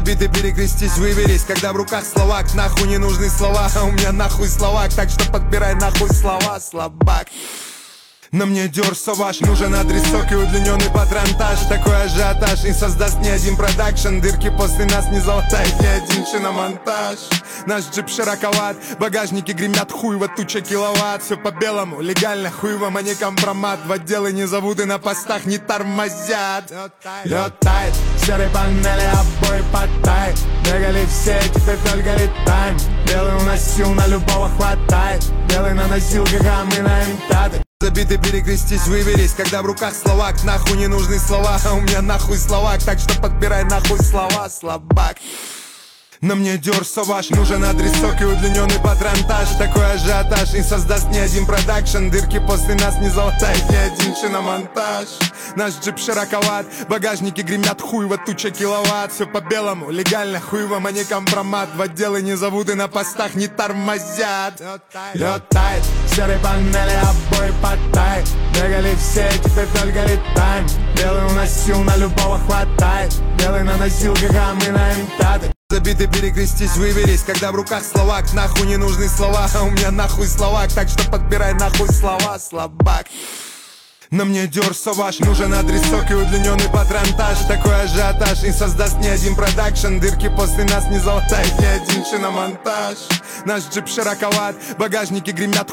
Забиты, перекрестись, выберись. Когда в руках словак, нахуй не нужны слова. А у меня нахуй словак, так что подбирай нахуй слова, слабак. На мне Dior Sauvage, нужен адресок и удлиненный патронтаж. Такой ажиотаж и создаст ни один продакшн. Дырки после нас не залатает ни один шиномонтаж. Наш джип широковат, багажники гремят хуево, туча киловатт. Все по белому, легально, хуево, а не компромат. В отделы не зовут и на постах не тормозят. Летает, серой панели обои потай. Бегали все, теперь только летаем. Белый уносил, на любого хватает. Белый на носилках, а мы на МТАДе. Забиты, перекрестись, выберись. Когда в руках словак, нахуй не нужны слова. А у меня нахуй словак, так что подбирай нахуй слова, слабак. На мне Dior Sauvage, нужен адресок и удлиненный патронтаж. Такой ажиотаж и создаст ни один продакшн. Дырки после нас не залатает ни один шиномонтаж. Наш джип широковат, багажники гремят хуево, туча киловатт. Все по белому, легально, хуево, а не компромат. В отделы не зовут и на постах не тормозят. Летает, серой панели обои потай. Бегали все, теперь только летаем. Белый уносил, на любого хватает. Белый на носилках, а мы на МТАДе. Забиты, перекрестись, выберись. Когда в руках словак, нахуй не нужны слова. А у меня нахуй словак, так что подбирай нахуй слова, слабак. На мне Dior Sauvage, нужен адресок и удлиненный патронтаж. Такой ажиотаж и создаст ни один продакшн. Дырки после нас не залатает ни один шиномонтаж. Наш джип широковат, багажники гремят